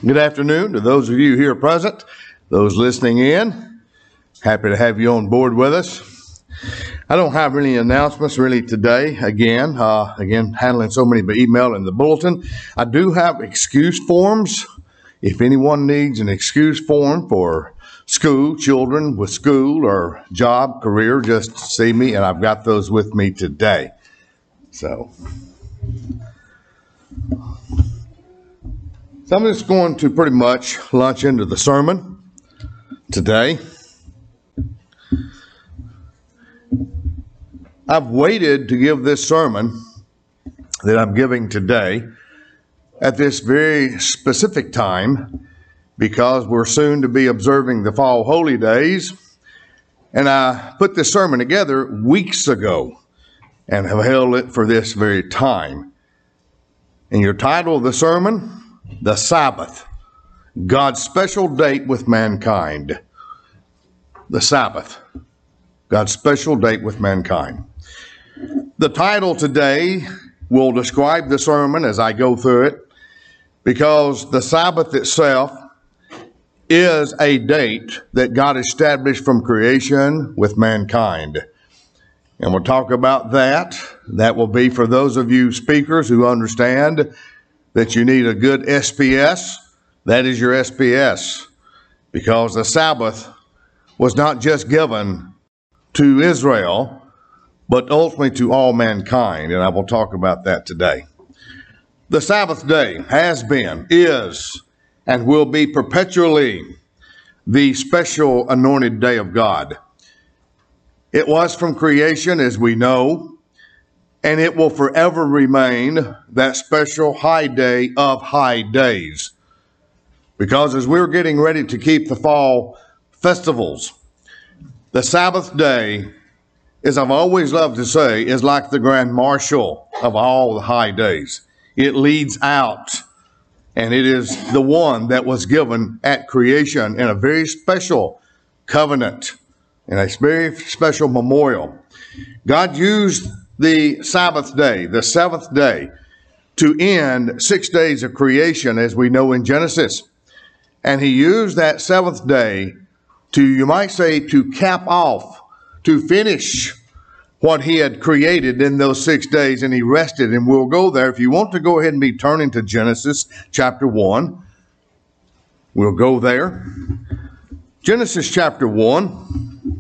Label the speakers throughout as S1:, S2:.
S1: Good afternoon to those of you here present, those listening in. Happy to have you on board with us. I don't have any announcements really today. Again, handling so many by email and the bulletin. I do have excuse forms. If anyone needs an excuse form for school, children with school or job, career, just see me, and I've got those with me today. So I'm just going to pretty much launch into the sermon today. I've waited to give this sermon that I'm giving today at this very specific time because we're soon to be observing the fall holy days. And I put this sermon together weeks ago and have held it for this very time. And your title of the sermon, The Sabbath, God's special date with mankind. The Sabbath, God's special date with mankind. The title today will describe the sermon as I go through it, because the Sabbath itself is a date that God established from creation with mankind. And we'll talk about that. That will be for those of you speakers who understand that you need a good SPS. That is your SPS, because the Sabbath was not just given to Israel, but ultimately to all mankind, and I will talk about that today. The Sabbath day has been, is, and will be perpetually the special anointed day of God. It was from creation, as we know, and it will forever remain that special high day of high days. Because as we're getting ready to keep the fall festivals, the Sabbath day, as I've always loved to say, is like the grand marshal of all the high days. It leads out, and it is the one that was given at creation in a very special covenant, in a very special memorial. God used the Sabbath day, the seventh day, to end 6 days of creation, as we know in Genesis. And he used that seventh day to, you might say, to cap off, to finish what he had created in those 6 days, and he rested. And we'll go there. If you want to go ahead and be turning to Genesis chapter 1, we'll go there. Genesis chapter 1.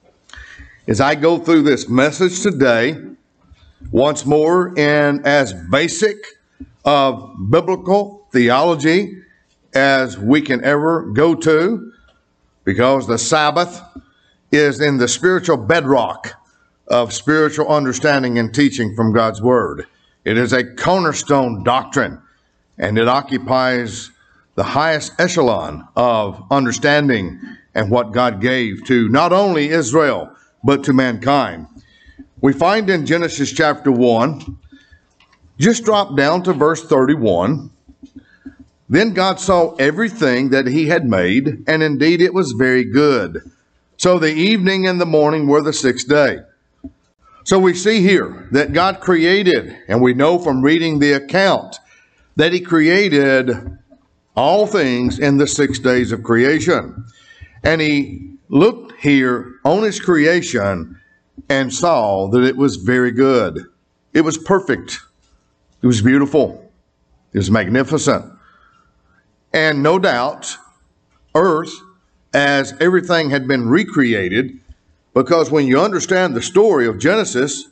S1: As I go through this message today, once more in as basic of biblical theology as we can ever go to, because the Sabbath is in the spiritual bedrock of spiritual understanding and teaching from God's Word. It is a cornerstone doctrine, and it occupies the highest echelon of understanding and what God gave to not only Israel, but to mankind. We find in Genesis chapter 1, just drop down to verse 31, then God saw everything that he had made, and indeed it was very good. So the evening and the morning were the sixth day. So we see here that God created, and we know from reading the account that he created all things in the 6 days of creation. And he looked here on his creation and saw that it was very good. It was perfect. It was beautiful. It was magnificent. And no doubt, earth, as everything had been recreated, because when you understand the story of Genesis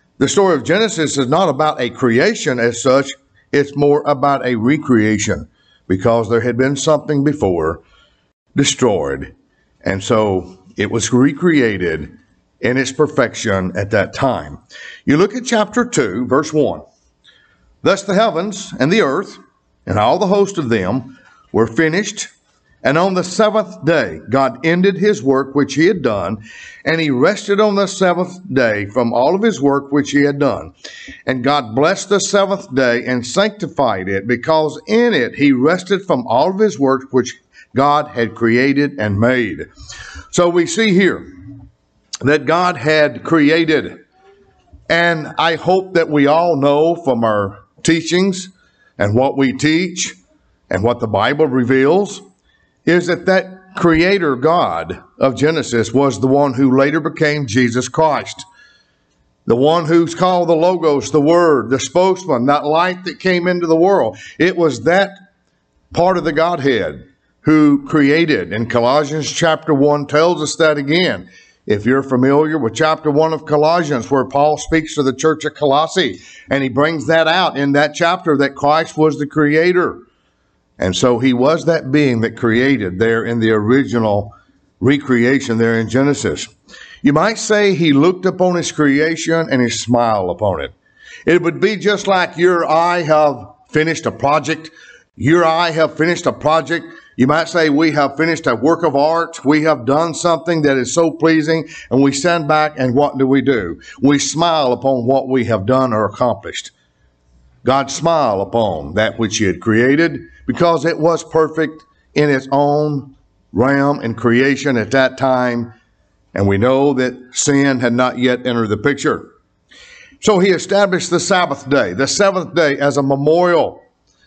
S1: is not about a creation as such. It's more about a recreation, because there had been something before destroyed. And so it was recreated in its perfection at that time. You look at chapter 2, verse 1. Thus the heavens and the earth and all the host of them were finished. And on the seventh day, God ended his work which he had done, and he rested on the seventh day from all of his work which he had done. And God blessed the seventh day and sanctified it, because in it he rested from all of his work which God had created and made. So we see here that God had created, and I hope that we all know from our teachings and what we teach And what the Bible reveals is that creator God of Genesis was the one who later became Jesus Christ. The one who's called the Logos, the Word, the spokesman, that light that came into the world. It was that part of the Godhead who created. And Colossians chapter 1 tells us that again. If you're familiar with chapter 1 of Colossians, where Paul speaks to the church at Colossae, and he brings that out in that chapter that Christ was the creator. And so he was that being that created there in the original recreation there in Genesis. You might say he looked upon his creation and he smiled upon it. It would be just like you or I have finished a project. You or I have finished a project. You might say we have finished a work of art. We have done something that is so pleasing, and we stand back and what do? We smile upon what we have done or accomplished. God smiled upon that which he had created because it was perfect in its own realm and creation at that time. And we know that sin had not yet entered the picture. So he established the Sabbath day, the seventh day, as a memorial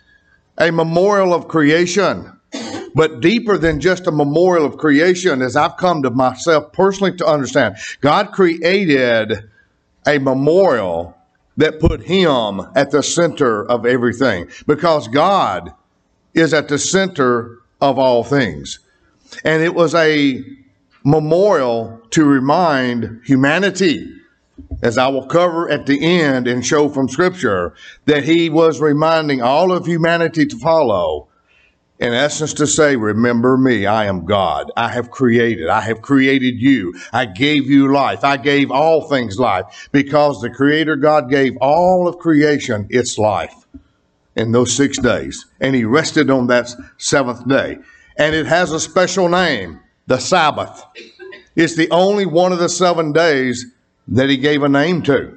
S1: of creation. But deeper than just a memorial of creation, as I've come to myself personally to understand, God created a memorial that put him at the center of everything, because God is at the center of all things. And it was a memorial to remind humanity, as I will cover at the end and show from Scripture, that he was reminding all of humanity to follow. In essence, to say, remember me, I am God. I have created you. I gave you life. I gave all things life, because the Creator God gave all of creation its life in those 6 days. And he rested on that seventh day. And it has a special name, the Sabbath. It's the only one of the 7 days that he gave a name to.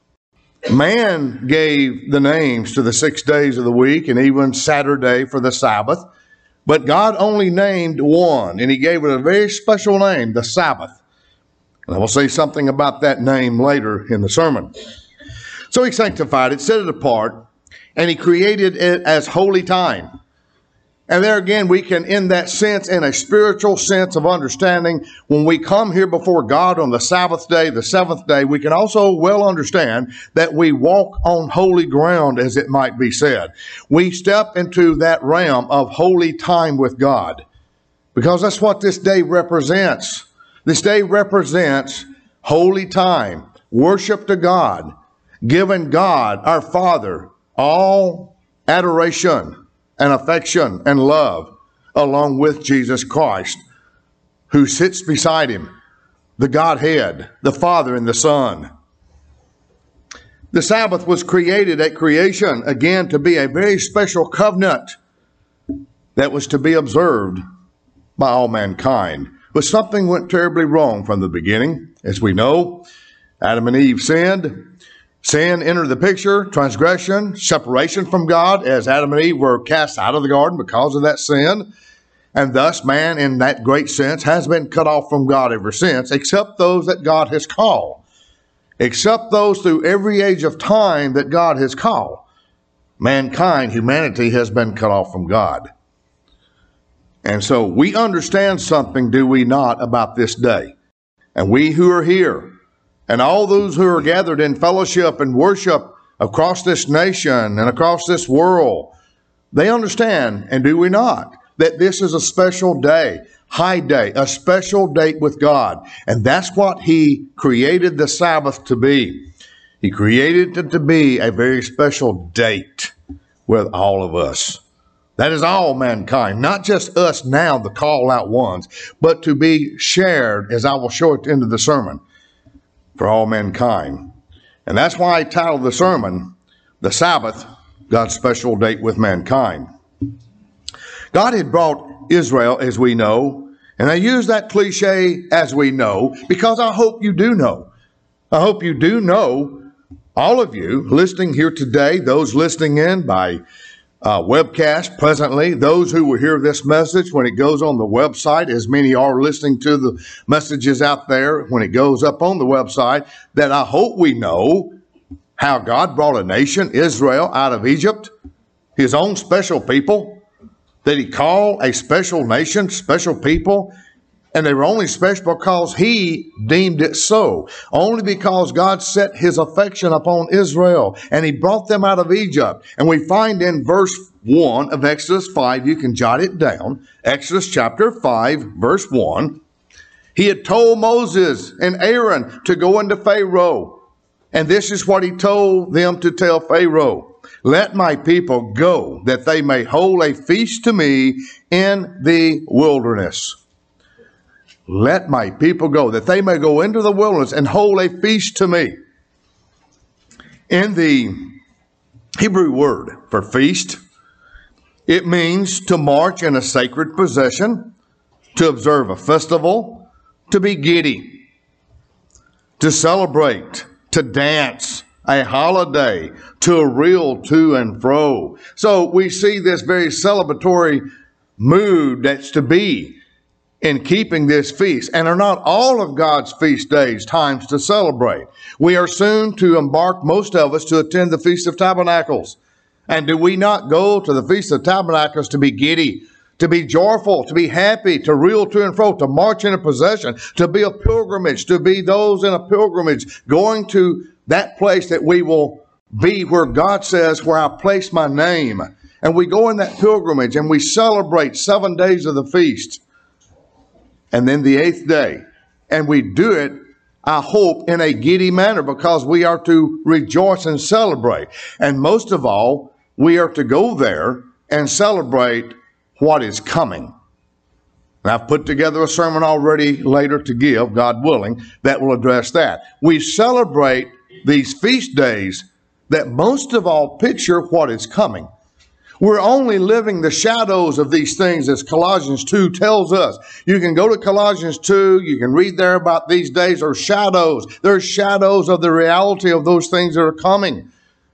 S1: Man gave the names to the 6 days of the week and even Saturday for the Sabbath. But God only named one, and he gave it a very special name, the Sabbath. And I will say something about that name later in the sermon. So he sanctified it, set it apart, and he created it as holy time. And there again, we can, in that sense, in a spiritual sense of understanding, when we come here before God on the Sabbath day, the seventh day, we can also well understand that we walk on holy ground, as it might be said. We step into that realm of holy time with God, because that's what this day represents. This day represents holy time, worship to God, giving God, our Father, all adoration and affection and love, along with Jesus Christ, who sits beside him, the Godhead, the Father and the Son. The Sabbath was created at creation, again, to be a very special covenant that was to be observed by all mankind. But something went terribly wrong from the beginning. As we know, Adam and Eve sinned. Sin entered the picture, transgression, separation from God, as Adam and Eve were cast out of the garden because of that sin. And thus man, in that great sense, has been cut off from God ever since, except those that God has called. Except those through every age of time that God has called. Mankind, humanity, has been cut off from God. And so we understand something, do we not, about this day? And we who are here, and all those who are gathered in fellowship and worship across this nation and across this world, they understand, and do we not, that this is a special day, high day, a special date with God. And that's what he created the Sabbath to be. He created it to be a very special date with all of us. That is all mankind, not just us now, the called out ones, but to be shared, as I will show at the end of the sermon, for all mankind. And that's why I titled the sermon, The Sabbath, God's Special Date with Mankind. God had brought Israel, as we know, and I use that cliche, as we know, because I hope you do know. I hope you do know, all of you listening here today, those listening in by webcast presently, those who will hear this message when it goes on the website, as many are listening to the messages out there when it goes up on the website, that I hope we know how God brought a nation, Israel, out of Egypt, his own special people, Did he call a special nation, special people? And they were only special because he deemed it so. Only because God set his affection upon Israel and he brought them out of Egypt. And we find in verse 1 of Exodus 5, you can jot it down, Exodus chapter 5, verse 1. He had told Moses and Aaron to go into Pharaoh. And this is what he told them to tell Pharaoh. Let my people go, that they may hold a feast to me in the wilderness. Let my people go, that they may go into the wilderness and hold a feast to me. In the Hebrew word for feast, it means to march in a sacred procession, to observe a festival, to be giddy, to celebrate, to dance, a holiday, to a reel to and fro. So we see this very celebratory mood that's to be in keeping this feast. And are not all of God's feast days times to celebrate? We are soon to embark, most of us, to attend the Feast of Tabernacles. And do we not go to the Feast of Tabernacles to be giddy, to be joyful, to be happy, to reel to and fro, to march in a procession, to be a pilgrimage, to be those in a pilgrimage, going to that place that we will be where God says, where I place my name. And we go in that pilgrimage and we celebrate 7 days of the feast. And then the 8th day. And we do it, I hope, in a giddy manner because we are to rejoice and celebrate. And most of all, we are to go there and celebrate what is coming. And I've put together a sermon already later to give, God willing, that will address that. We celebrate these feast days that most of all picture what is coming. We're only living the shadows of these things, as Colossians 2 tells us. You can go to Colossians 2, you can read there about these days are shadows. They're shadows of the reality of those things that are coming.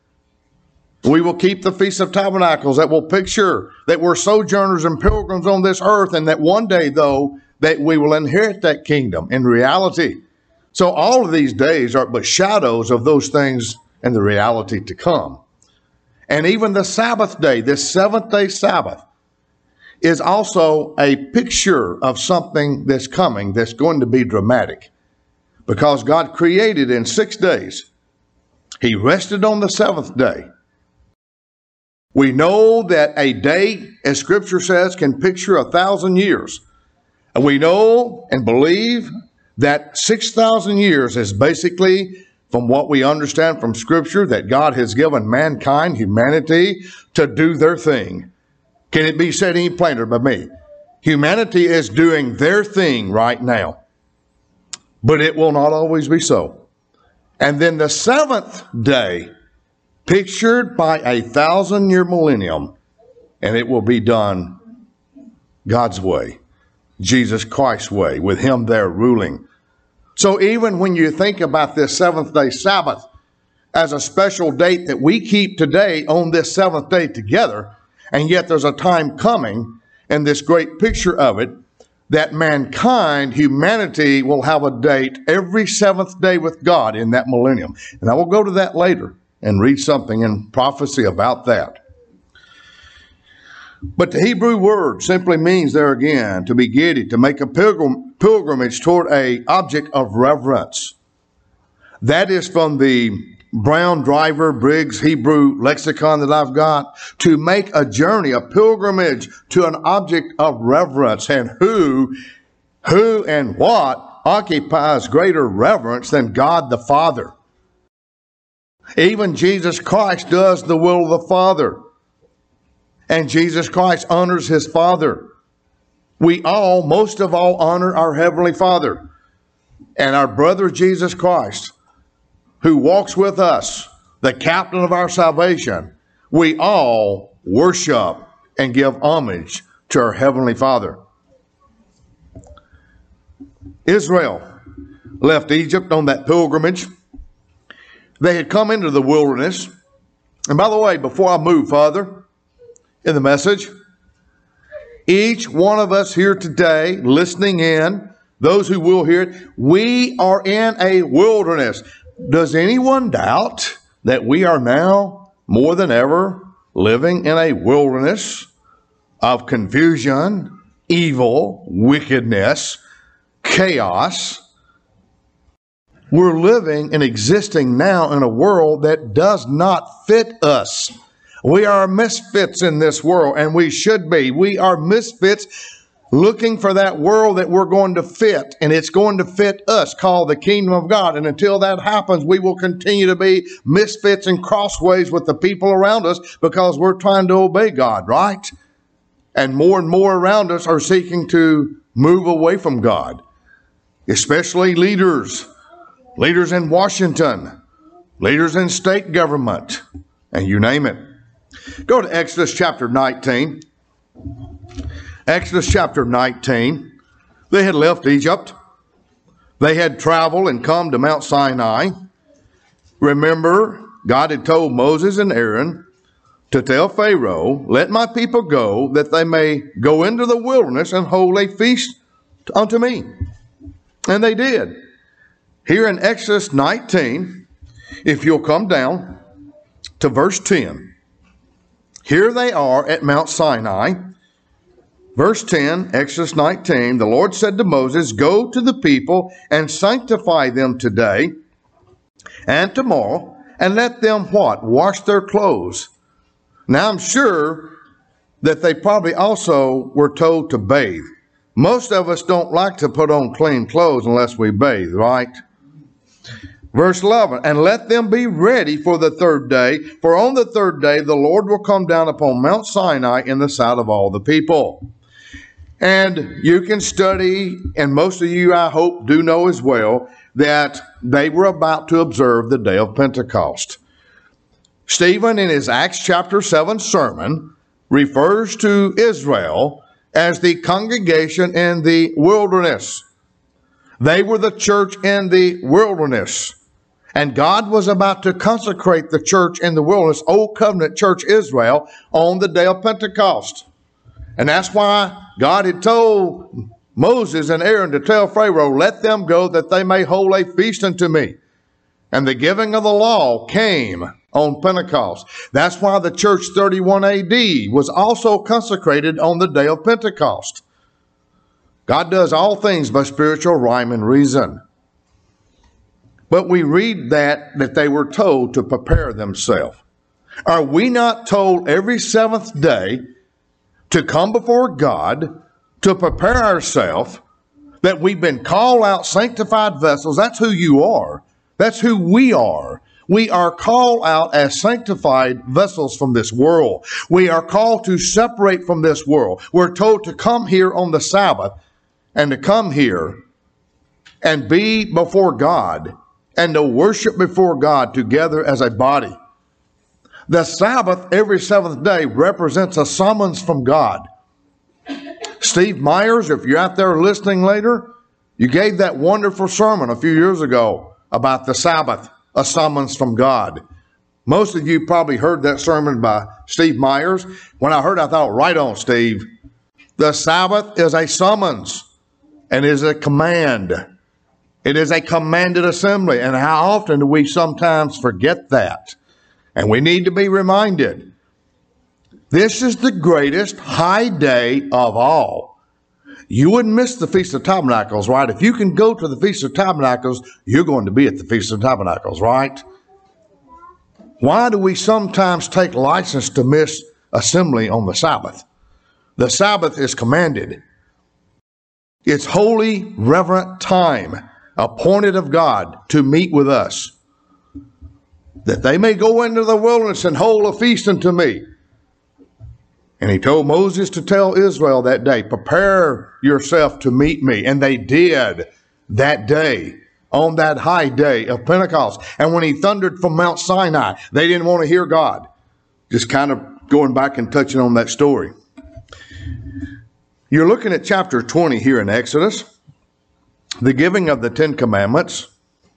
S1: We will keep the Feast of Tabernacles that will picture that we're sojourners and pilgrims on this earth, and that one day, though, that we will inherit that kingdom in reality. So all of these days are but shadows of those things and the reality to come. And even the Sabbath day, this seventh-day Sabbath, is also a picture of something that's coming that's going to be dramatic. Because God created in 6 days. He rested on the seventh day. We know that a day, as Scripture says, can picture 1,000 years. And we know and believe that 6,000 years is basically, from what we understand from Scripture, that God has given mankind, humanity, to do their thing. Can it be said any plainer by me? Humanity is doing their thing right now. But it will not always be so. And then the seventh day, pictured by a 1,000-year millennium, and it will be done God's way, Jesus Christ's way, with Him there ruling. So even when you think about this seventh-day Sabbath as a special date that we keep today on this seventh day together, and yet there's a time coming, and this great picture of it, that mankind, humanity, will have a date every seventh day with God in that millennium. And I will go to that later and read something in prophecy about that. But the Hebrew word simply means there again, to be giddy, to make a pilgrimage toward an object of reverence. That is from the Brown Driver Briggs Hebrew lexicon that I've got. To make a journey, a pilgrimage to an object of reverence. And who and what occupies greater reverence than God the Father? Even Jesus Christ does the will of the Father. And Jesus Christ honors His Father. We all, most of all, honor our Heavenly Father. And our brother Jesus Christ, who walks with us, the captain of our salvation, we all worship and give homage to our Heavenly Father. Israel left Egypt on that pilgrimage. They had come into the wilderness. And by the way, before I move further in the message, each one of us here today, listening in, those who will hear it, we are in a wilderness. Does anyone doubt that we are now more than ever living in a wilderness of confusion, evil, wickedness, chaos. We're living and existing now in a world that does not fit us. We are misfits in this world, and we should be. We are misfits looking for that world that we're going to fit, and it's going to fit us, called the kingdom of God. And until that happens, we will continue to be misfits and crossways with the people around us because we're trying to obey God, right? And more around us are seeking to move away from God, especially leaders in Washington, leaders in state government, and you name it. Go to Exodus chapter 19. Exodus chapter 19. They had left Egypt. They had traveled and come to Mount Sinai. Remember, God had told Moses and Aaron to tell Pharaoh, "Let my people go, that they may go into the wilderness and hold a feast unto me." And they did. Here in Exodus 19, if you'll come down to verse 10. Here they are at Mount Sinai. Verse 10, Exodus 19, the Lord said to Moses, "Go to the people and sanctify them today and tomorrow, and let them" what? "Wash their clothes." Now I'm sure that they probably also were told to bathe. Most of us don't like to put on clean clothes unless we bathe, right? Verse 11, "And let them be ready for the third day, for on the third day the Lord will come down upon Mount Sinai in the sight of all the people." And you can study, and most of you, I hope, do know as well, that they were about to observe the day of Pentecost. Stephen, in his Acts chapter 7 sermon, refers to Israel as the congregation in the wilderness. They were the church in the wilderness. And God was about to consecrate the church in the wilderness, Old Covenant Church Israel, on the day of Pentecost. And that's why God had told Moses and Aaron to tell Pharaoh, "Let them go, that they may hold a feast unto me." And the giving of the law came on Pentecost. That's why the church 31 AD was also consecrated on the day of Pentecost. God does all things by spiritual rhyme and reason. But we read that they were told to prepare themselves. Are we not told every seventh day to come before God, to prepare ourselves, that we've been called out sanctified vessels? That's who you are. That's who we are. We are called out as sanctified vessels from this world. We are called to separate from this world. We're told to come here on the Sabbath and to come here and be before God and to worship before God together as a body. The Sabbath every seventh day represents a summons from God. Steve Myers, if you're out there listening later, you gave that wonderful sermon a few years ago about the Sabbath, a summons from God. Most of you probably heard that sermon by Steve Myers. When I heard it, I thought, right on, Steve. The Sabbath is a summons and is a command. It is a commanded assembly. And how often do we sometimes forget that? And we need to be reminded. This is the greatest high day of all. You wouldn't miss the Feast of Tabernacles, right? If you can go to the Feast of Tabernacles, you're going to be at the Feast of Tabernacles, right? Why do we sometimes take license to miss assembly on the Sabbath? The Sabbath is commanded. It's holy, reverent time appointed of God to meet with us, that they may go into the wilderness and hold a feast unto me. And he told Moses to tell Israel that day, "Prepare yourself to meet me." And they did that day, on that high day of Pentecost. And when he thundered from Mount Sinai, they didn't want to hear God. Just kind of going back and touching on that story. You're looking at chapter 20 here in Exodus, the giving of the Ten Commandments.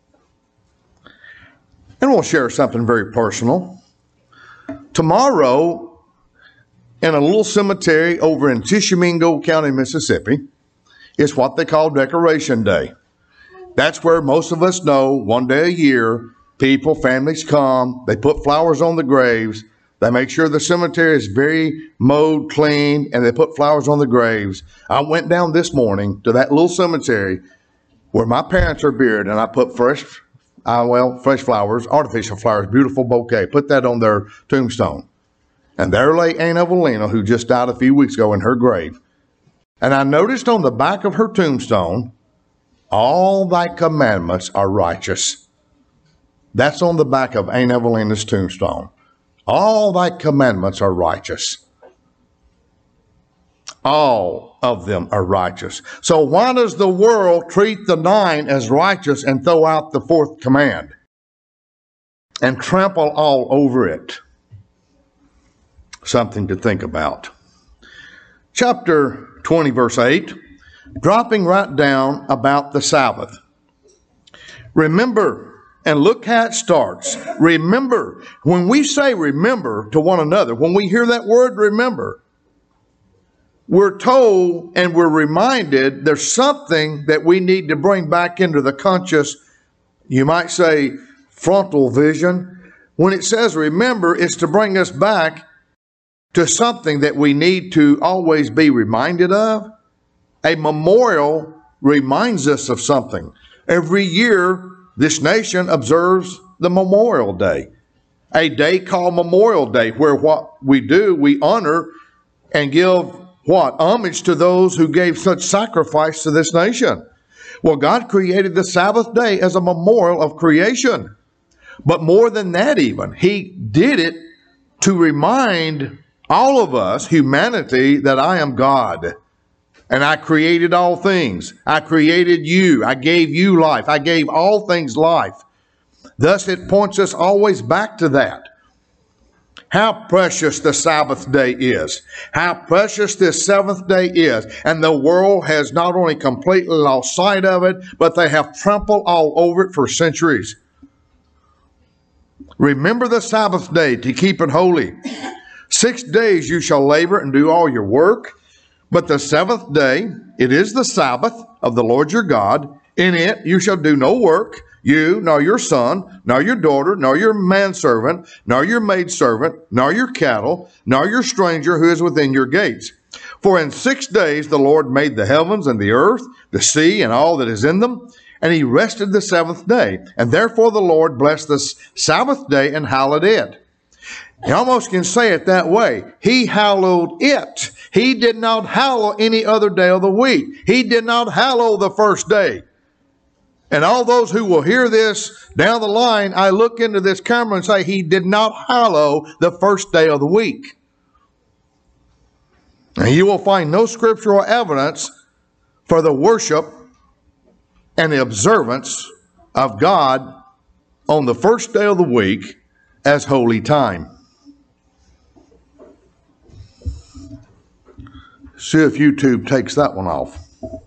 S1: And we'll share something very personal. Tomorrow, in a little cemetery over in Tishomingo County, Mississippi, is what they call Decoration Day. That's where most of us know, one day a year, people, families come, they put flowers on the graves, They make sure the cemetery is very mowed, clean, and they put flowers on the graves. I went down this morning to that little cemetery where my parents are buried, and I put fresh flowers, artificial flowers, beautiful bouquet, put that on their tombstone. And there lay Aunt Evelina, who just died a few weeks ago, in her grave. And I noticed on the back of her tombstone, all thy commandments are righteous. That's on the back of Aunt Evelina's tombstone. All thy commandments are righteous. All of them are righteous. So why does the world treat the 9 as righteous and throw out the 4th command and trample all over it? Something to think about. Chapter 20, verse 8, dropping right down about the Sabbath. Remember, and look how it starts. Remember. When we say remember to one another, when we hear that word remember, we're told and we're reminded there's something that we need to bring back into the conscious, you might say, frontal vision. When it says remember, it's to bring us back to something that we need to always be reminded of. A memorial reminds us of something. Every year, this nation observes the Memorial Day, a day called Memorial Day, where what we do, we honor and give what? Homage to those who gave such sacrifice to this nation. Well, God created the Sabbath day as a memorial of creation. But more than that even, He did it to remind all of us, humanity, that I am God. And I created all things. I created you. I gave you life. I gave all things life. Thus it points us always back to that. How precious the Sabbath day is. How precious this 7th day is. And the world has not only completely lost sight of it, but they have trampled all over it for centuries. Remember the Sabbath day to keep it holy. 6 days you shall labor and do all your work. But the 7th day, it is the Sabbath of the Lord your God. In it you shall do no work, you, nor your son, nor your daughter, nor your manservant, nor your maidservant, nor your cattle, nor your stranger who is within your gates. For in 6 days the Lord made the heavens and the earth, the sea, and all that is in them, and He rested the 7th day. And therefore the Lord blessed the Sabbath day and hallowed it. You almost can say it that way. He hallowed it. He did not hallow any other day of the week. He did not hallow the first day. And all those who will hear this down the line, I look into this camera and say, He did not hallow the first day of the week. And you will find no scriptural evidence for the worship and the observance of God on the first day of the week as holy time. See if YouTube takes that one off.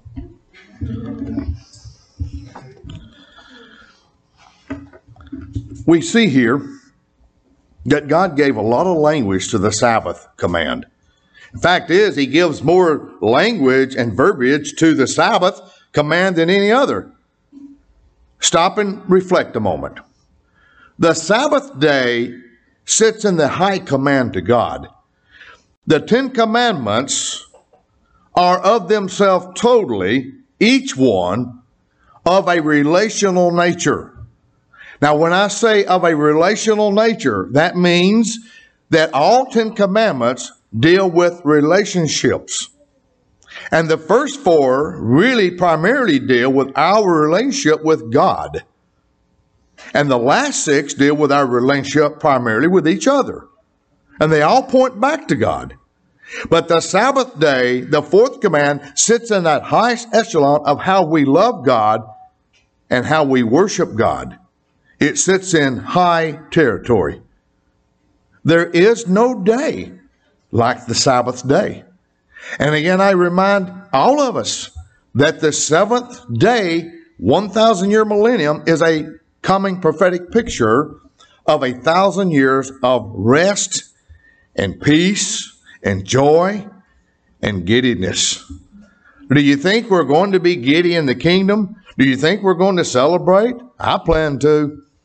S1: We see here that God gave a lot of language to the Sabbath command. The fact is, He gives more language and verbiage to the Sabbath command than any other. Stop and reflect a moment. The Sabbath day sits in the high command to God. The 10 commandments are of themselves totally, each one, of a relational nature. Now, when I say of a relational nature, that means that all 10 commandments deal with relationships. And the first 4 really primarily deal with our relationship with God. And the last 6 deal with our relationship primarily with each other. And they all point back to God. But the Sabbath day, the 4th command, sits in that highest echelon of how we love God and how we worship God. It sits in high territory. There is no day like the Sabbath day. And again, I remind all of us that the 7th day, 1,000-year millennium, is a coming prophetic picture of 1,000 years of rest and peace and joy and giddiness. Do you think we're going to be giddy in the kingdom? Do you think we're going to celebrate? I plan to.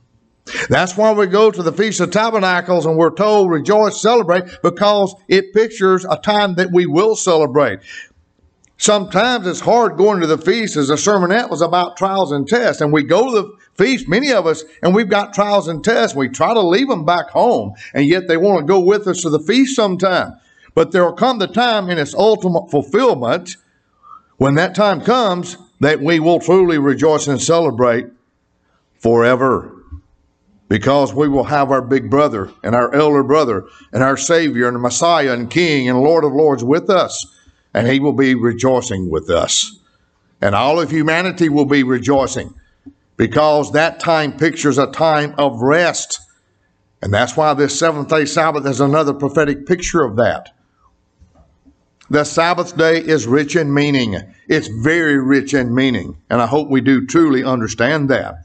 S1: That's why we go to the Feast of Tabernacles and we're told, rejoice, celebrate, because it pictures a time that we will celebrate. Sometimes it's hard going to the feast, as the sermonette was about trials and tests. And we go to the feast, many of us, and we've got trials and tests. We try to leave them back home, and yet they want to go with us to the feast sometime. But there will come the time in its ultimate fulfillment, when that time comes, that we will truly rejoice and celebrate forever. Because we will have our big brother and our elder brother and our Savior and Messiah and King and Lord of Lords with us. And he will be rejoicing with us. And all of humanity will be rejoicing. Because that time pictures a time of rest. And that's why this seventh-day Sabbath is another prophetic picture of that. The Sabbath day is rich in meaning. It's very rich in meaning. And I hope we do truly understand that.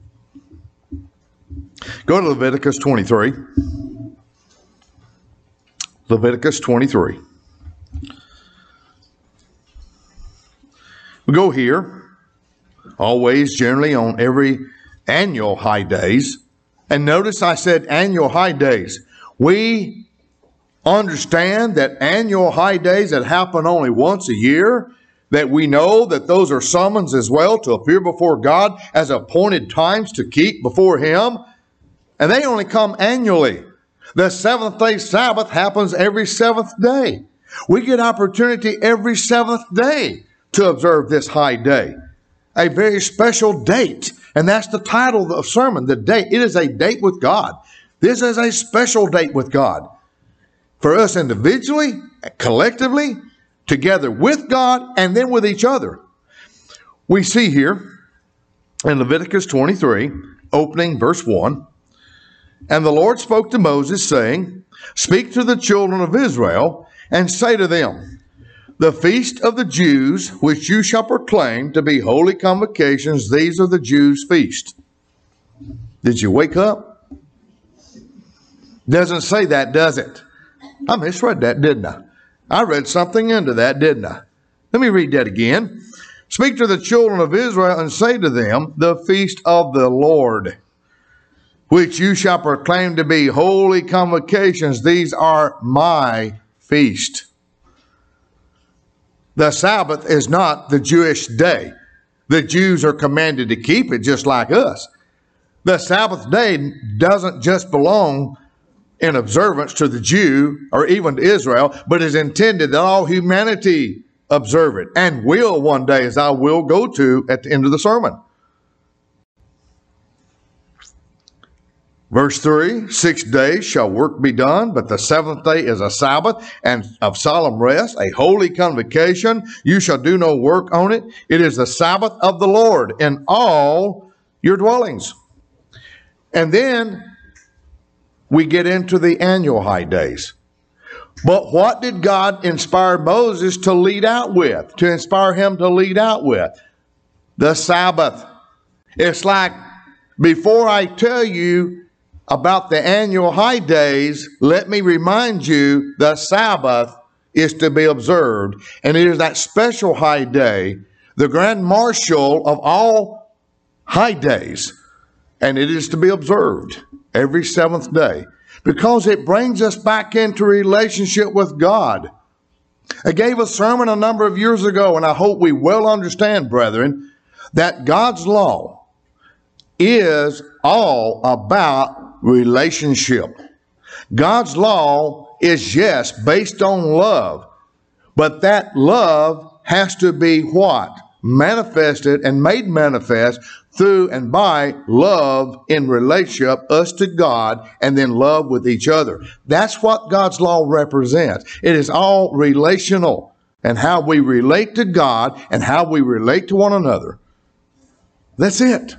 S1: Go to Leviticus 23. Leviticus 23. We go here, always generally on every annual high days. And notice I said annual high days. We understand that annual high days that happen only once a year, that we know that those are summons as well to appear before God as appointed times to keep before Him. And they only come annually. The seventh-day Sabbath happens every seventh day. We get opportunity every seventh day to observe this high day. A very special date. And that's the title of the sermon, the date. It is a date with God. This is a special date with God. For us individually, collectively, together with God, and then with each other. We see here in Leviticus 23, opening verse 1, and the Lord spoke to Moses, saying, speak to the children of Israel, and say to them, the feast of the Jews, which you shall proclaim to be holy convocations, these are the Jews' feast. Did you wake up? Doesn't say that, does it? I misread that, didn't I? I read something into that, didn't I? Let me read that again. Speak to the children of Israel and say to them, the feast of the Lord, which you shall proclaim to be holy convocations. These are my feast. The Sabbath is not the Jewish day. The Jews are commanded to keep it just like us. The Sabbath day doesn't just belong in observance to the Jew or even to Israel, but is intended that all humanity observe it and will one day, as I will go to at the end of the sermon. Verse 3, 6 days shall work be done, but the seventh day is a Sabbath and of solemn rest, a holy convocation. You shall do no work on it. It is the Sabbath of the Lord in all your dwellings. And then we get into the annual high days. But what did God inspire Moses to lead out with? To inspire him to lead out with? The Sabbath. It's like, before I tell you about the annual high days, let me remind you the Sabbath is to be observed. And it is that special high day, the grand marshal of all high days. And it is to be observed every seventh day, because it brings us back into relationship with God. I gave a sermon a number of years ago, and I hope we well understand, brethren, that God's law is all about relationship. God's law is, yes, based on love, but that love has to be what? Manifested and made manifest through and by love in relationship, us to God, and then love with each other. That's what God's law represents. It is all relational, and how we relate to God and how we relate to one another. That's it.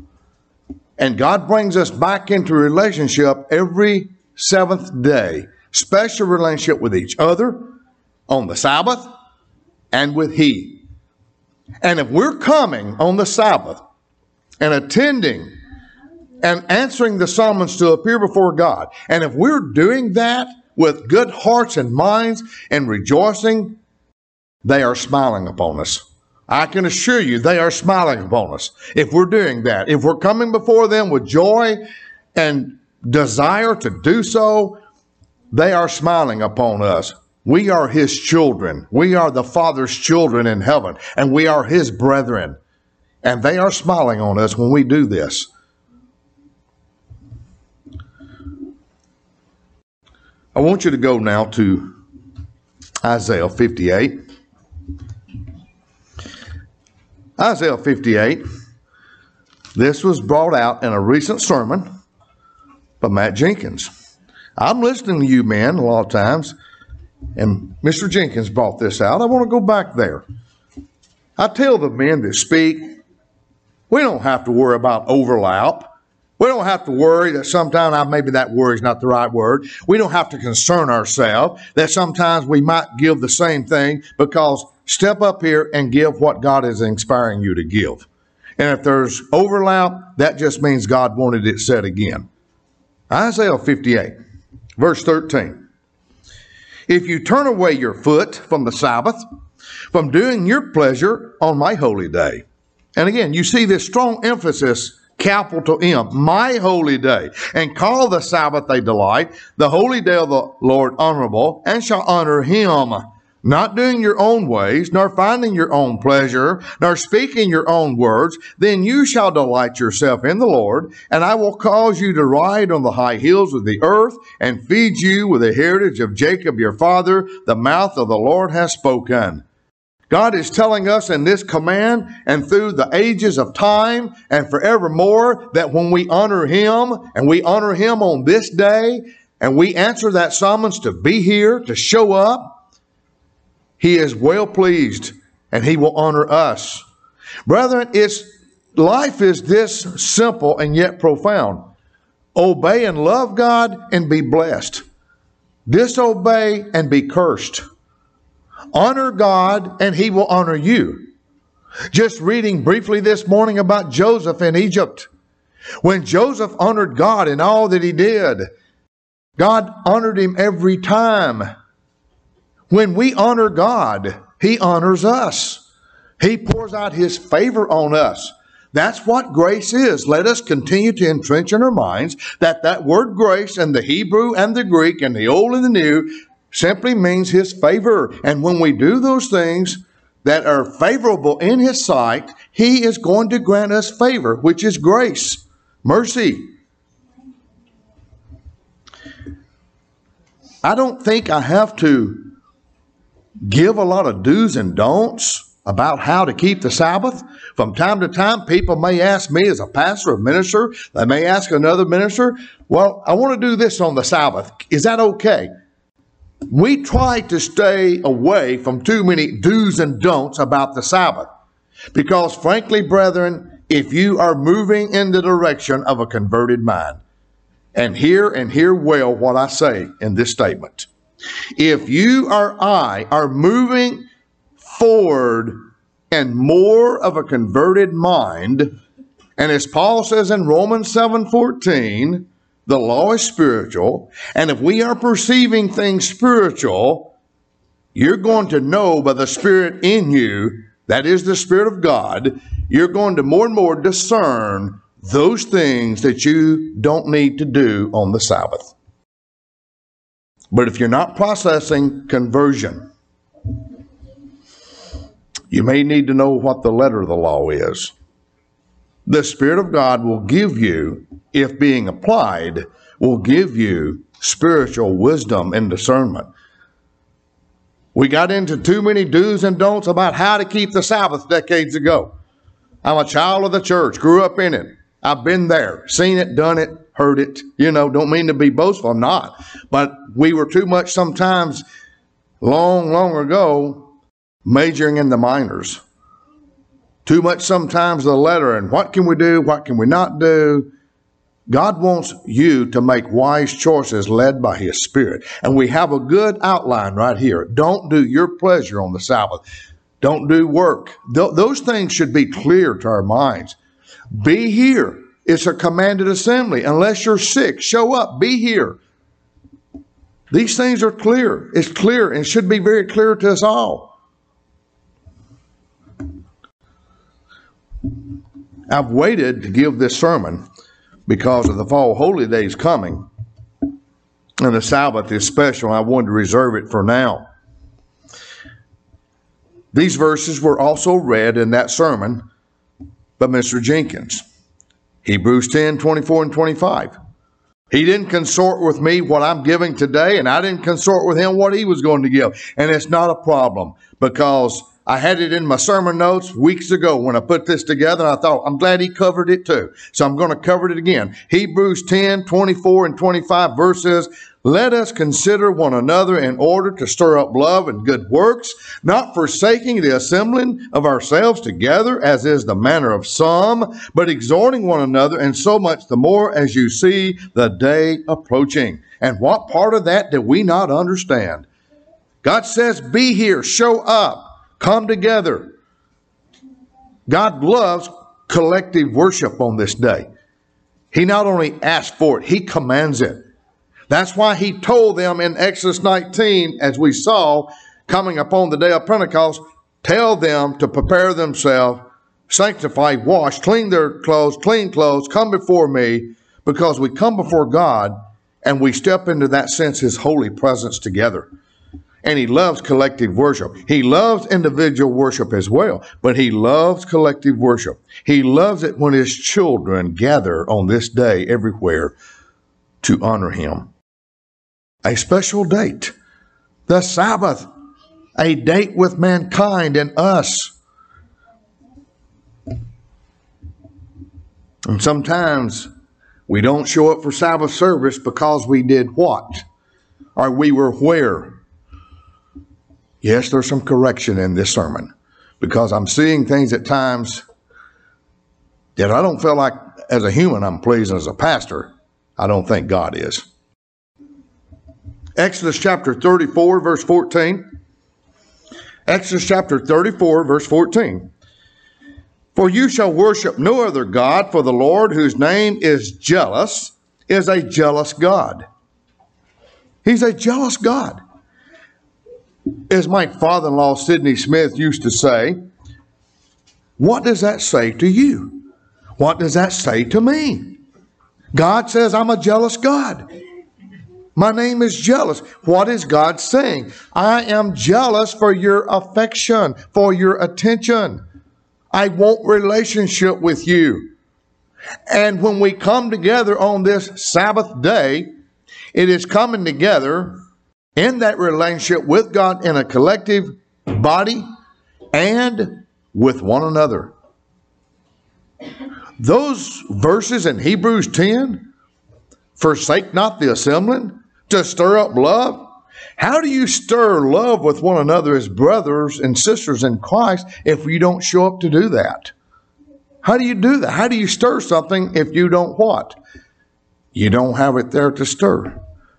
S1: And God brings us back into relationship every seventh day. Special relationship with each other on the Sabbath and with He. And if we're coming on the Sabbath and attending and answering the summons to appear before God, and if we're doing that with good hearts and minds and rejoicing, they are smiling upon us. I can assure you they are smiling upon us if we're doing that. If we're coming before them with joy and desire to do so, they are smiling upon us. We are his children. We are the Father's children in heaven, and we are his brethren. And they are smiling on us when we do this. I want you to go now to Isaiah 58. Isaiah 58. This was brought out in a recent sermon by Matt Jenkins. I'm listening to you, man, a lot of times, and Mr. Jenkins brought this out. I want to go back there. I tell the men that speak, we don't have to worry about overlap. We don't have to worry that sometimes, maybe that worry is not the right word. We don't have to concern ourselves that sometimes we might give the same thing, because step up here and give what God is inspiring you to give. And if there's overlap, that just means God wanted it said again. Isaiah 58, verse 13. If you turn away your foot from the Sabbath, from doing your pleasure on my holy day. And again, you see this strong emphasis, capital M, my holy day, and call the Sabbath a delight, the holy day of the Lord honorable, and shall honor him. Not doing your own ways, nor finding your own pleasure, nor speaking your own words, then you shall delight yourself in the Lord, and I will cause you to ride on the high hills of the earth, and feed you with the heritage of Jacob your father. The mouth of the Lord has spoken. God is telling us in this command, and through the ages of time and forevermore, that when we honor him, and we honor him on this day, and we answer that summons to be here, to show up, he is well pleased, and he will honor us. Brethren, life is this simple and yet profound. Obey and love God and be blessed. Disobey and be cursed. Honor God and he will honor you. Just reading briefly this morning about Joseph in Egypt. When Joseph honored God in all that he did, God honored him every time. When we honor God, he honors us. He pours out his favor on us. That's what grace is. Let us continue to entrench in our minds that word grace in the Hebrew and the Greek and the Old and the New simply means his favor. And when we do those things that are favorable in his sight, he is going to grant us favor, which is grace, mercy. I don't think I have to give a lot of do's and don'ts about how to keep the Sabbath. From time to time, people may ask me as a pastor or minister, they may ask another minister, well, I want to do this on the Sabbath. Is that okay? We try to stay away from too many do's and don'ts about the Sabbath. Because frankly, brethren, if you are moving in the direction of a converted mind, and hear well what I say in this statement. If you or I are moving forward in more of a converted mind, and as Paul says in Romans 7:14, the law is spiritual, and if we are perceiving things spiritual, you're going to know by the Spirit in you, that is the Spirit of God, you're going to more and more discern those things that you don't need to do on the Sabbath. But if you're not processing conversion, you may need to know what the letter of the law is. The Spirit of God will give you, if being applied, will give you spiritual wisdom and discernment. We got into too many do's and don'ts about how to keep the Sabbath decades ago. I'm a child of the church, grew up in it. I've been there, seen it, done it, heard it. Don't mean to be boastful, I'm not. But we were too much sometimes long ago majoring in the minors. Too much sometimes the letter and what can we do, what can we not do. God wants you to make wise choices led by his Spirit. And we have a good outline right here. Don't do your pleasure on the Sabbath. Don't do work. Those things should be clear to our minds. Be here. It's a commanded assembly. Unless you're sick, show up. Be here. These things are clear. It's clear and should be very clear to us all. I've waited to give this sermon because of the fall holy days coming. And the Sabbath is special. I wanted to reserve it for now. These verses were also read in that sermon by Mr. Jenkins. Hebrews 10, 24 and 25. He didn't consort with me what I'm giving today, and I didn't consort with him what he was going to give. And it's not a problem, because I had it in my sermon notes weeks ago when I put this together, and I thought, I'm glad he covered it too. So I'm going to cover it again. Hebrews 10, 24 and 25 verses. Let us consider one another in order to stir up love and good works, not forsaking the assembling of ourselves together, as is the manner of some, but exhorting one another, and so much the more as you see the day approaching. And what part of that did we not understand? God says, be here, show up, come together. God loves collective worship on this day. He not only asks for it, he commands it. That's why he told them in Exodus 19, as we saw, coming upon the day of Pentecost, tell them to prepare themselves, sanctify, wash, clean their clothes, clean clothes, come before me, because we come before God and we step into that sense, his holy presence together. And he loves collective worship. He loves individual worship as well, but he loves collective worship. He loves it when his children gather on this day everywhere to honor him. A special date, the Sabbath, a date with mankind and us. And sometimes we don't show up for Sabbath service because we did what? Or we were where? Yes, there's some correction in this sermon, because I'm seeing things at times that I don't feel like as a human I'm pleased, as a pastor I don't think God is. Exodus chapter 34, verse 14. Exodus chapter 34, verse 14. For you shall worship no other God, for the Lord, whose name is jealous, is a jealous God. He's a jealous God. As my father-in-law, Sidney Smith, used to say, what does that say to you? What does that say to me? God says, I'm a jealous God. My name is jealous. What is God saying? I am jealous for your affection, for your attention. I want relationship with you. And when we come together on this Sabbath day, it is coming together in that relationship with God in a collective body and with one another. Those verses in Hebrews 10, forsake not the assembling, to stir up love. How do you stir love with one another as brothers and sisters in Christ if you don't show up to do that? How do you do that? How do you stir something if you don't what? You don't have it there to stir.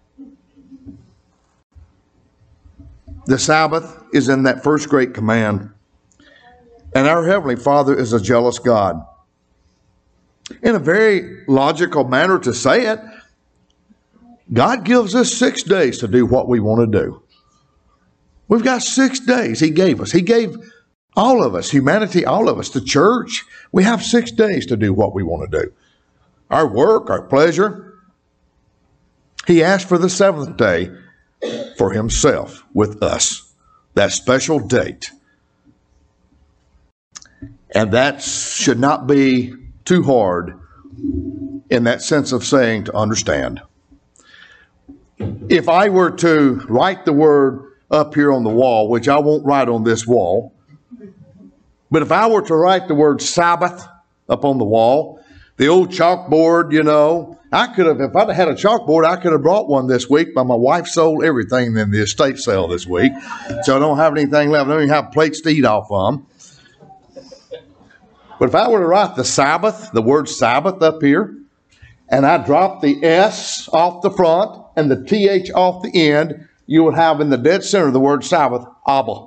S1: The Sabbath is in that first great command. And our Heavenly Father is a jealous God. In a very logical manner to say it, God gives us 6 days to do what we want to do. We've got 6 days he gave us. He gave all of us, humanity, all of us, the church. We have 6 days to do what we want to do. Our work, our pleasure. He asked for the 7th day for himself with us. That special date. And that should not be too hard in that sense of saying to understand. If I were to write the word up here on the wall, which I won't write on this wall, but if I were to write the word Sabbath up on the wall, the old chalkboard, you know, I could have, if I'd had a chalkboard, I could have brought one this week, but my wife sold everything in the estate sale this week, so I don't have anything left. I don't even have plates to eat off of them. But if I were to write the Sabbath, the word Sabbath up here, and I drop the S off the front and the TH off the end, you would have in the dead center of the word Sabbath, Abba.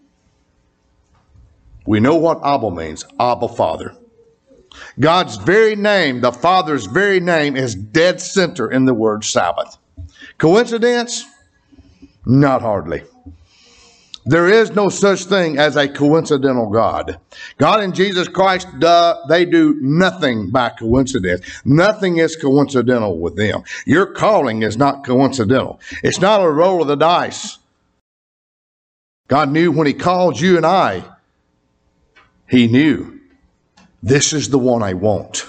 S1: We know what Abba means, Abba, Father. God's very name, the Father's very name, is dead center in the word Sabbath. Coincidence? Not hardly. There is no such thing as a coincidental God. God and Jesus Christ, they do nothing by coincidence. Nothing is coincidental with them. Your calling is not coincidental. It's not a roll of the dice. God knew when he called you and I, he knew, this is the one I want.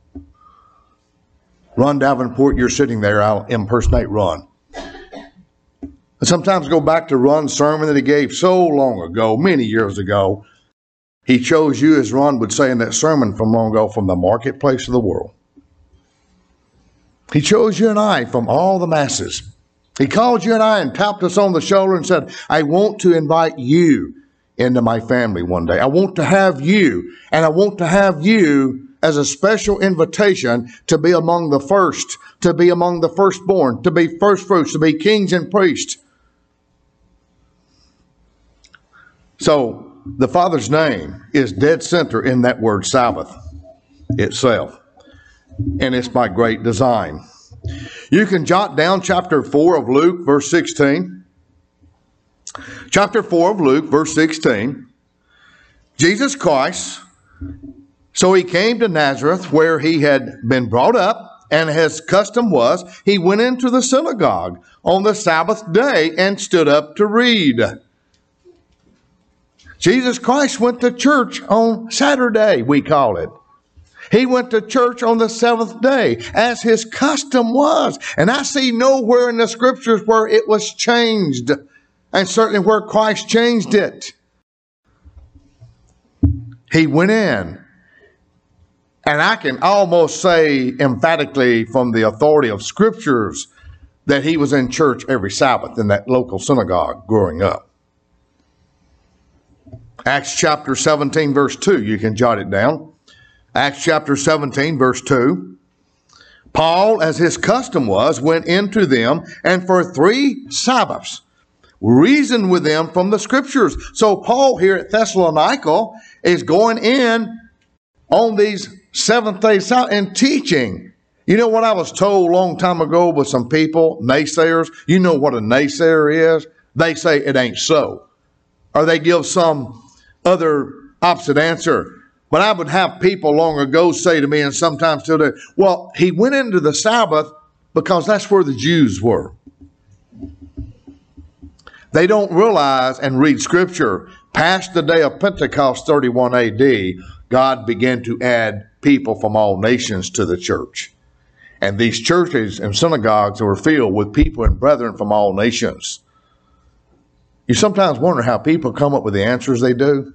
S1: Ron Davenport, you're sitting there. I'll impersonate Ron. I sometimes go back to Ron's sermon that he gave so long ago, many years ago. He chose you, as Ron would say in that sermon from long ago, from the marketplace of the world. He chose you and I from all the masses. He called you and I and tapped us on the shoulder and said, I want to invite you into my family one day. I want to have you, and I want to have you as a special invitation to be among the first, to be among the firstborn, to be first fruits, to be kings and priests. So the Father's name is dead center in that word Sabbath itself. And it's by great design. You can jot down chapter 4 of Luke, verse 16. Chapter 4 of Luke, verse 16. Jesus Christ, so he came to Nazareth where he had been brought up, and his custom was, he went into the synagogue on the Sabbath day and stood up to read. Jesus Christ went to church on Saturday, we call it. He went to church on the seventh day, as his custom was. And I see nowhere in the scriptures where it was changed, and certainly where Christ changed it. He went in, and I can almost say emphatically from the authority of scriptures that he was in church every Sabbath in that local synagogue growing up. Acts chapter 17, verse 2, you can jot it down. Acts chapter 17, verse 2. Paul, as his custom was, went into them, and for 3 Sabbaths reasoned with them from the scriptures. So Paul here at Thessalonica is going in on these seventh day Sabbaths and teaching. You know what I was told a long time ago with some people, naysayers? You know what a naysayer is? They say it ain't so. Or they give some other opposite answer. But I would have people long ago say to me, and sometimes still do, well, he went into the Sabbath because that's where the Jews were. They don't realize and read scripture. Past the day of Pentecost, 31 AD, God began to add people from all nations to the church. And these churches and synagogues were filled with people and brethren from all nations. You sometimes wonder how people come up with the answers they do.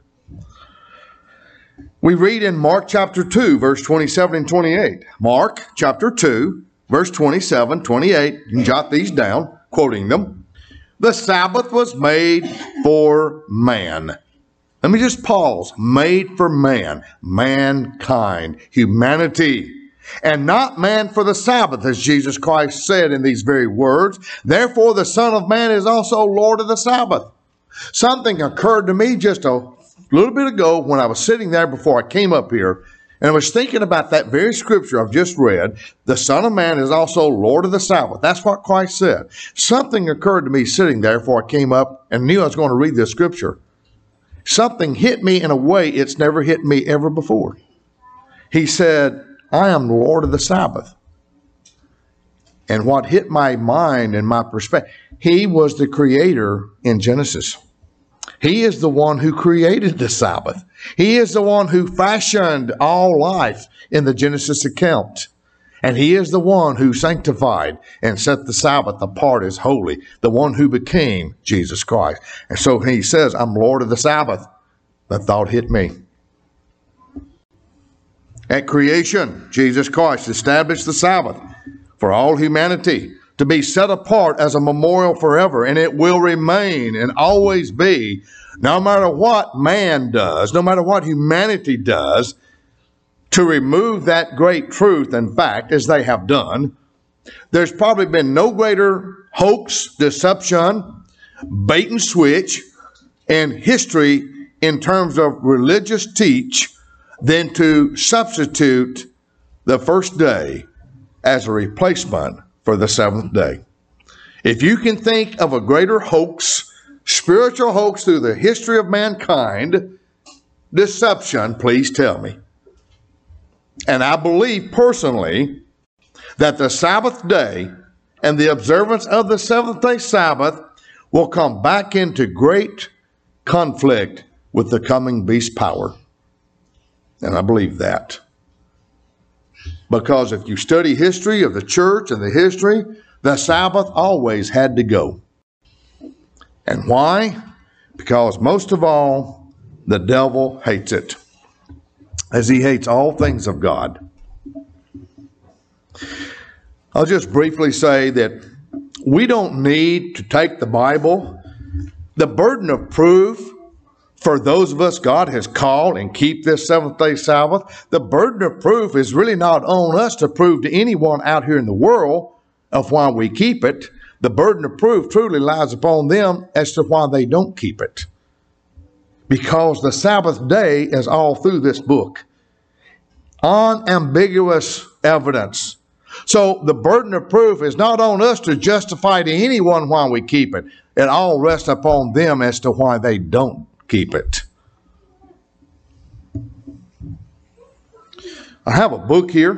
S1: We read in Mark chapter 2, verse 27 and 28. Mark chapter 2, verse 27, 28. You can jot these down, quoting them. The Sabbath was made for man. Let me just pause. Made for man, mankind, humanity. And not man for the Sabbath, as Jesus Christ said in these very words. Therefore, the Son of Man is also Lord of the Sabbath. Something occurred to me just a little bit ago when I was sitting there before I came up here, and I was thinking about that very scripture I've just read. The Son of Man is also Lord of the Sabbath. That's what Christ said. Something occurred to me sitting there before I came up and knew I was going to read this scripture. Something hit me in a way it's never hit me ever before. He said, I am Lord of the Sabbath. And what hit my mind and my perspective, he was the creator in Genesis. He is the one who created the Sabbath. He is the one who fashioned all life in the Genesis account. And he is the one who sanctified and set the Sabbath apart as holy, the one who became Jesus Christ. And so he says, I'm Lord of the Sabbath. That thought hit me. At creation, Jesus Christ established the Sabbath for all humanity to be set apart as a memorial forever, and it will remain and always be, no matter what man does, no matter what humanity does, to remove that great truth and fact as they have done. There's probably been no greater hoax, deception, bait and switch in history in terms of religious teach than to substitute the first day as a replacement for the seventh day. If you can think of a greater hoax, spiritual hoax through the history of mankind, deception, please tell me. And I believe personally that the Sabbath day and the observance of the seventh-day Sabbath will come back into great conflict with the coming beast power. And I believe that. Because if you study history of the church and the history, the Sabbath always had to go. And why? Because most of all, the devil hates it, as he hates all things of God. I'll just briefly say that we don't need to take the Bible. The burden of proof for those of us God has called and keep this seventh-day Sabbath, the burden of proof is really not on us to prove to anyone out here in the world of why we keep it. The burden of proof truly lies upon them as to why they don't keep it. Because the Sabbath day is all through this book. Unambiguous evidence. So the burden of proof is not on us to justify to anyone why we keep it. It all rests upon them as to why they don't keep it. I have a book here.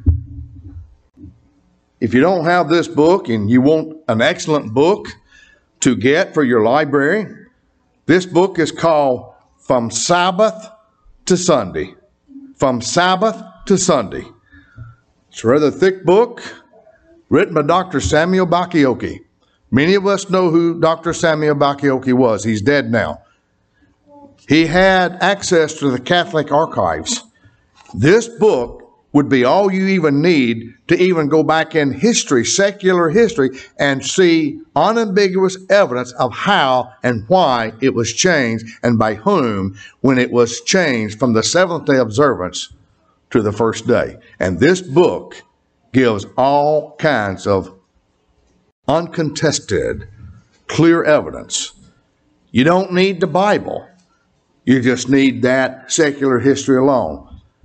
S1: If you don't have this book and you want an excellent book to get for your library, this book is called From Sabbath to Sunday. From Sabbath to Sunday. It's a rather thick book written by Dr. Samuel Bacchiocchi. Many of us know who Dr. Samuel Bacchiocchi was. He's dead now. He had access to the Catholic archives. This book would be all you even need to even go back in history, secular history, and see unambiguous evidence of how and why it was changed and by whom when it was changed from the seventh-day observance to the first day. And this book gives all kinds of uncontested, clear evidence. You don't need the Bible. You just need that secular history alone.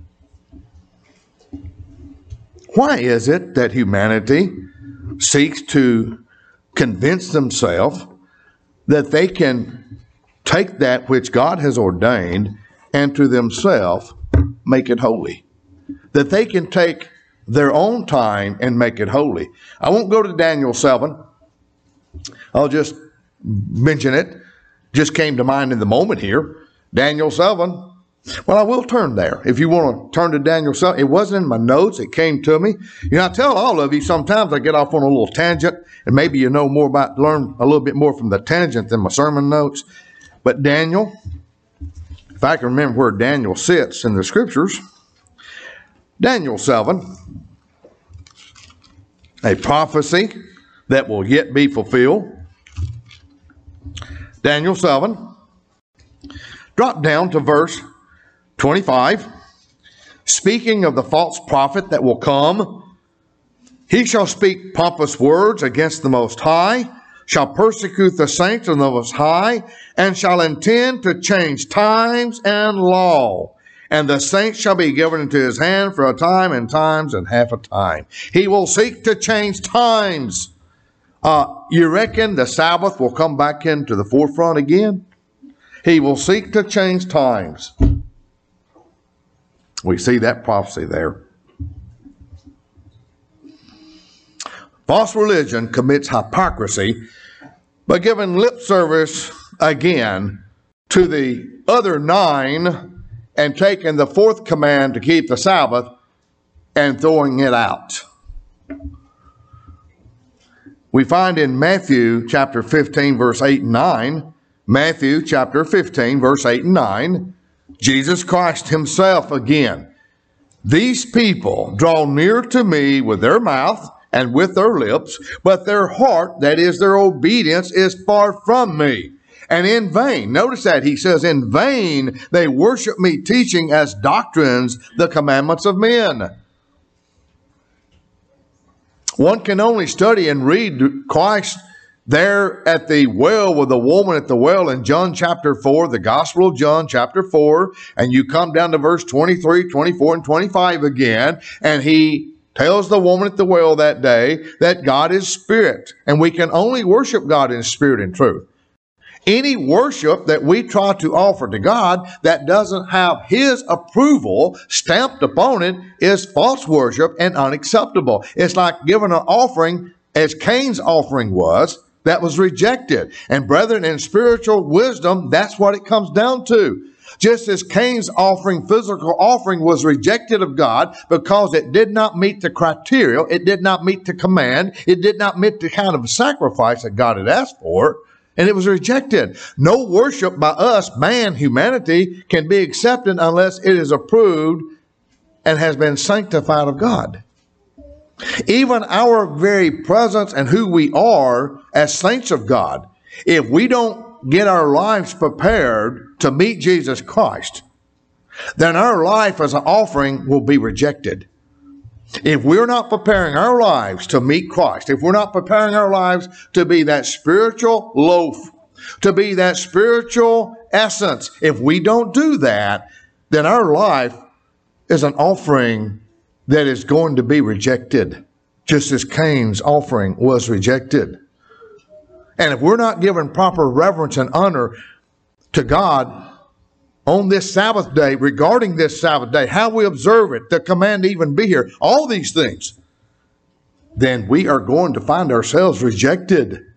S1: Why is it that humanity seeks to convince themselves that they can take that which God has ordained and to themselves make it holy? That they can take their own time and make it holy. I won't go to Daniel 7. I'll just mention it. Just came to mind in the moment here. Daniel 7. Well, I will turn there. If you want to turn to Daniel 7, it wasn't in my notes. It came to me. You know, I tell all of you, sometimes I get off on a little tangent, and maybe you know more about, learn a little bit more from the tangent than my sermon notes. But Daniel, if I can remember where Daniel sits in the scriptures, Daniel 7, a prophecy that will yet be fulfilled. Daniel 7, drop down to verse 25, speaking of the false prophet that will come, he shall speak pompous words against the Most High, shall persecute the saints of the Most High, and shall intend to change times and law. And the saints shall be given into his hand for a time and times and half a time. He will seek to change times. You reckon the Sabbath will come back into the forefront again? He will seek to change times. We see that prophecy there. False religion commits hypocrisy by giving lip service again to the other 9 and taking the 4th command to keep the Sabbath and throwing it out. We find in Matthew chapter 15 verse 8 and 9, Matthew chapter 15 verse 8 and 9, Jesus Christ himself again. These people draw near to me with their mouth and with their lips, but their heart, that is their obedience, is far from me. And in vain, notice that he says, in vain they worship me, teaching as doctrines the commandments of men. One can only study and read Christ there at the well with the woman at the well in John chapter 4, the Gospel of John chapter 4, and you come down to verse 23, 24, and 25 again, and he tells the woman at the well that day that God is spirit, and we can only worship God in spirit and truth. Any worship that we try to offer to God that doesn't have His approval stamped upon it is false worship and unacceptable. It's like giving an offering as Cain's offering was, that was rejected. And brethren, in spiritual wisdom, that's what it comes down to. Just as Cain's offering, physical offering, was rejected of God because it did not meet the criteria, it did not meet the command, it did not meet the kind of sacrifice that God had asked for, and it was rejected. No worship by us, man, humanity, can be accepted unless it is approved and has been sanctified of God. Even our very presence and who we are as saints of God, if we don't get our lives prepared to meet Jesus Christ, then our life as an offering will be rejected. If we're not preparing our lives to meet Christ, if we're not preparing our lives to be that spiritual loaf, to be that spiritual essence, if we don't do that, then our life is an offering that is going to be rejected, just as Cain's offering was rejected. And if we're not giving proper reverence and honor to God on this Sabbath day, regarding this Sabbath day, how we observe it, the command to even be here, all these things, then we are going to find ourselves rejected.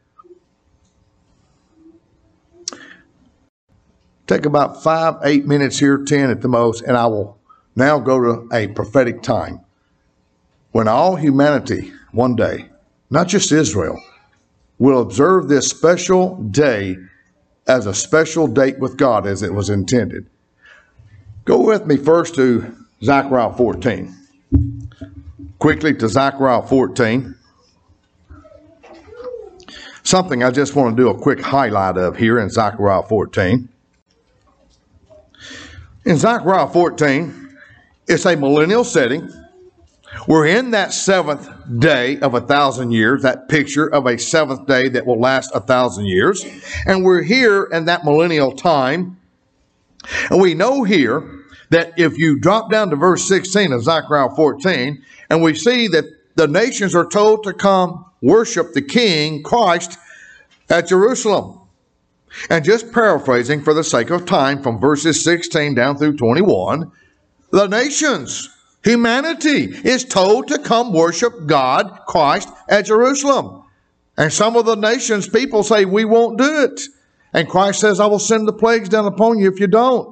S1: Take about 5-8 minutes here, 10 at the most, and I will now go to a prophetic time when all humanity one day, not just Israel, will observe this special day as a special date with God as it was intended. Go with me first to Zechariah 14. Quickly to Zechariah 14. Something I just want to do a quick highlight of here in Zechariah 14. In Zechariah 14, it's a millennial setting. We're in that seventh day of 1,000 years, that picture of a seventh day that will last 1,000 years. And we're here in that millennial time. And we know here that if you drop down to verse 16 of Zechariah 14, and we see that the nations are told to come worship the King, Christ, at Jerusalem. And just paraphrasing for the sake of time from verses 16 down through 21, the nations, humanity, is told to come worship God, Christ, at Jerusalem. And some of the nations' people say, we won't do it. And Christ says, I will send the plagues down upon you if you don't.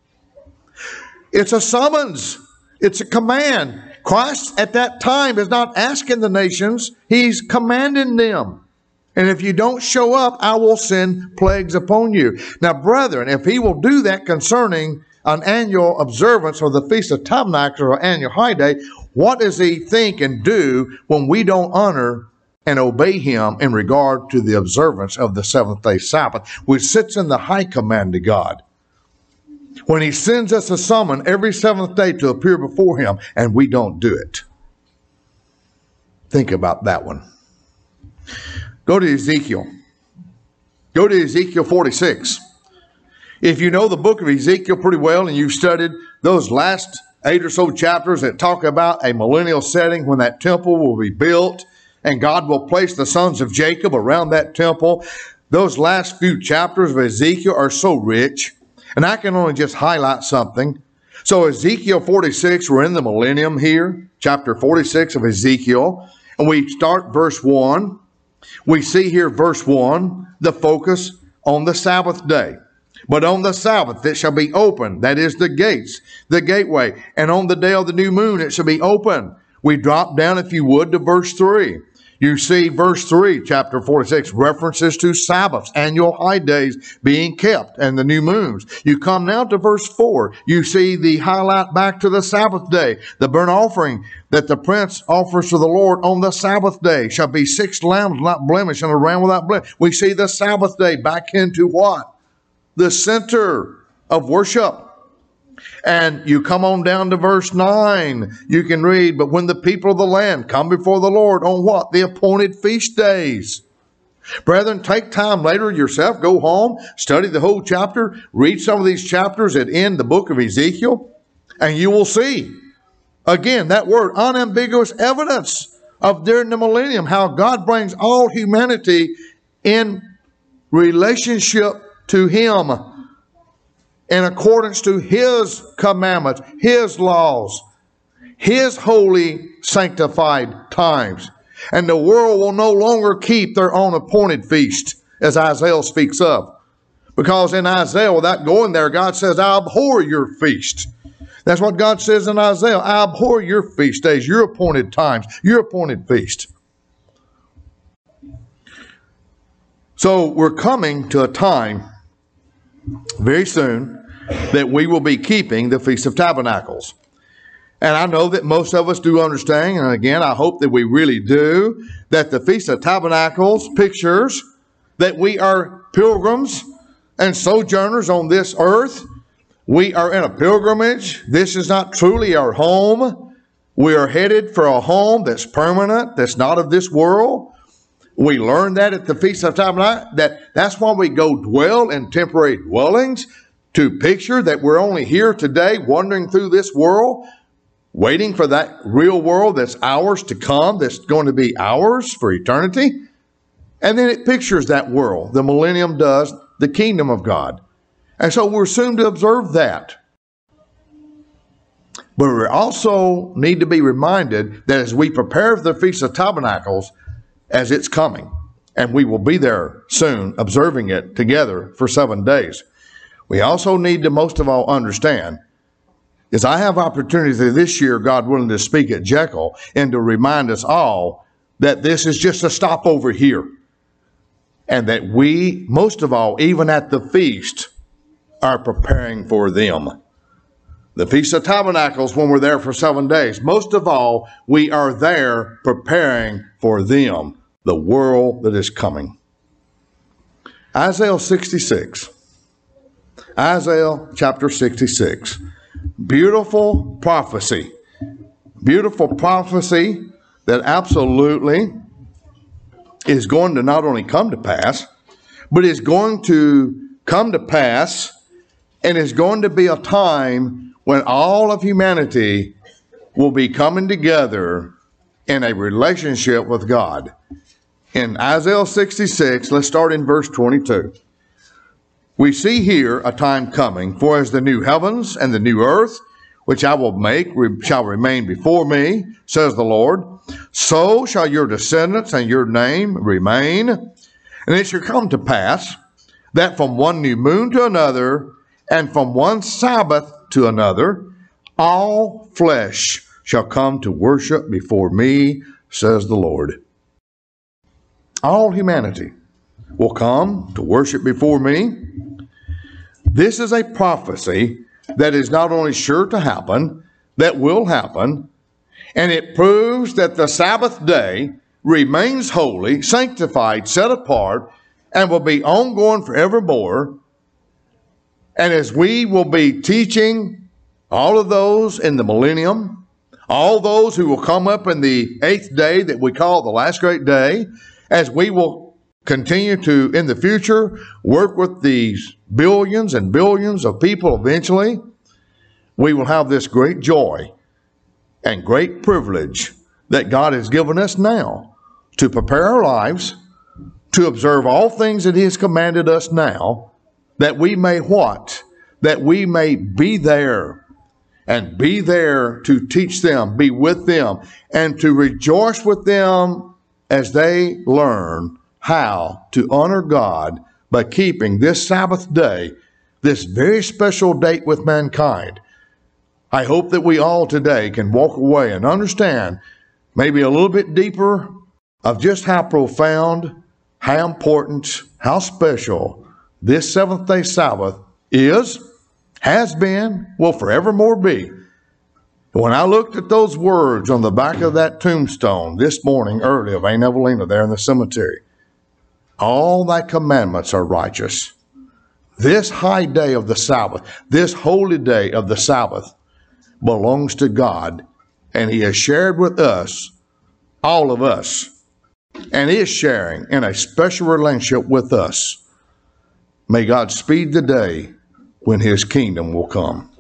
S1: It's a summons. It's a command. Christ at that time is not asking the nations. He's commanding them. And if you don't show up, I will send plagues upon you. Now, brethren, if he will do that concerning an annual observance of the Feast of Tabernacles or annual high day, what does he think and do when we don't honor and obey him in regard to the observance of the seventh day Sabbath, which sits in the high command of God? When he sends us a summon every seventh day to appear before him, and we don't do it. Think about that one. Go to Ezekiel. Go to Ezekiel 46. If you know the book of Ezekiel pretty well and you've studied those last 8 or so chapters that talk about a millennial setting when that temple will be built and God will place the sons of Jacob around that temple, those last few chapters of Ezekiel are so rich. And I can only just highlight something. So Ezekiel 46, we're in the millennium here, chapter 46 of Ezekiel. And we start verse 1. We see here verse 1, the focus on the Sabbath day. But on the Sabbath it shall be open, that is the gates, the gateway. And on the day of the new moon it shall be open. We drop down, if you would, to verse 3. You see verse 3, chapter 46, references to Sabbaths, annual high days being kept, and the new moons. You come now to verse 4. You see the highlight back to the Sabbath day. The burnt offering that the prince offers to the Lord on the Sabbath day shall be 6 lambs without blemish and a ram without blemish. We see the Sabbath day back into what? The center of worship. And you come on down to verse 9. You can read, but when the people of the land come before the Lord on what? The appointed feast days. Brethren, take time later yourself. Go home, study the whole chapter. Read some of these chapters that end the book of Ezekiel. And you will see, again, that word, unambiguous evidence of during the millennium, how God brings all humanity in relationship to Him in accordance to His commandments, His laws, His holy sanctified times. And the world will no longer keep their own appointed feast, as Isaiah speaks of. Because in Isaiah, without going there, God says, I abhor your feast. That's what God says in Isaiah. I abhor your feast days, your appointed times, your appointed feast. So we're coming to a time very soon that we will be keeping the Feast of Tabernacles. And I know that most of us do understand, and again, I hope that we really do, that the Feast of Tabernacles pictures that we are pilgrims and sojourners on this earth. We are in a pilgrimage. This is not truly our home. We are headed for a home that's permanent, that's not of this world. We learn that at the Feast of Tabernacles, that's why we go dwell in temporary dwellings, to picture that we're only here today, wandering through this world, waiting for that real world that's ours to come, that's going to be ours for eternity. And then it pictures that world. The millennium does, the kingdom of God. And so we're soon to observe that. But we also need to be reminded that as we prepare for the Feast of Tabernacles, as it's coming, and we will be there soon observing it together for 7 days, we also need to most of all understand is I have opportunity this year, God willing, to speak at Jekyll and to remind us all that this is just a stop over here. And that we, most of all, even at the feast, are preparing for them. The Feast of Tabernacles, when we're there for 7 days, most of all, we are there preparing for them, the world that is coming. Isaiah 66. Isaiah chapter 66. Beautiful prophecy. Beautiful prophecy that absolutely is going to not only come to pass, but is going to come to pass and is going to be a time when all of humanity will be coming together in a relationship with God. In Isaiah 66, let's start in verse 22. We see here a time coming, for as the new heavens and the new earth, which I will make, shall remain before me, says the Lord, so shall your descendants and your name remain. And it shall come to pass that from one new moon to another, and from one Sabbath to another, all flesh shall come to worship before me, says the Lord. All humanity will come to worship before me. This is a prophecy that is not only sure to happen, that will happen, and it proves that the Sabbath day remains holy, sanctified, set apart, and will be ongoing forevermore. And as we will be teaching all of those in the millennium, all those who will come up in the 8th day that we call the last great day, as we will continue to, in the future, work with these billions and billions of people eventually, we will have this great joy and great privilege that God has given us now to prepare our lives, to observe all things that He has commanded us now, that we may what? That we may be there, and be there to teach them, be with them, and to rejoice with them as they learn how to honor God by keeping this Sabbath day, this very special date with mankind. I hope that we all today can walk away and understand maybe a little bit deeper of just how profound, how important, how special this seventh-day Sabbath is, has been, will forevermore be. When I looked at those words on the back of that tombstone this morning early of Aunt Evelina there in the cemetery, all thy commandments are righteous. This high day of the Sabbath, this holy day of the Sabbath, belongs to God, and He has shared with us, all of us, and is sharing in a special relationship with us. May God speed the day when His kingdom will come.